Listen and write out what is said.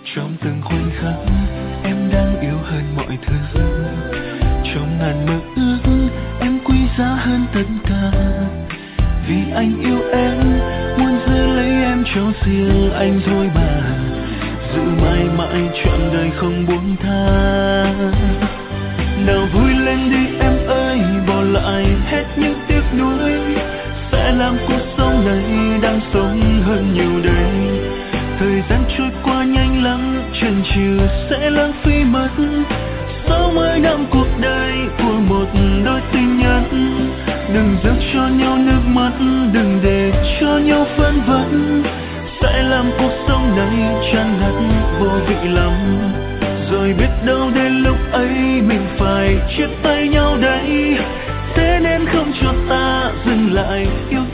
Trong từng khoảnh khắc em đang yêu hơn mọi thứ. Trong ngàn mơ ước em quý giá hơn tất cả. Vì anh yêu em, muốn giữ lấy em cho riêng anh thôi mà. Giữ mãi mãi trọn đời không buông tha. Nào vui lên đi em ơi, bỏ lại hết những tiếc nuối. Sẽ làm cuộc sống này đang sống hơn nhiều đây. Thời gian trôi qua nhanh lắm, chần chừ sẽ lãng phí mất 60 năm cuộc đời của một đôi tình nhân. Đừng rước cho nhau nước mắt, đừng để cho nhau phân vân. Sẽ làm cuộc sống này chán ngắt vô vị lắm. Rồi biết đâu đến lúc ấy mình phải chia tay nhau đấy. Thế nên không cho ta dừng lại yêu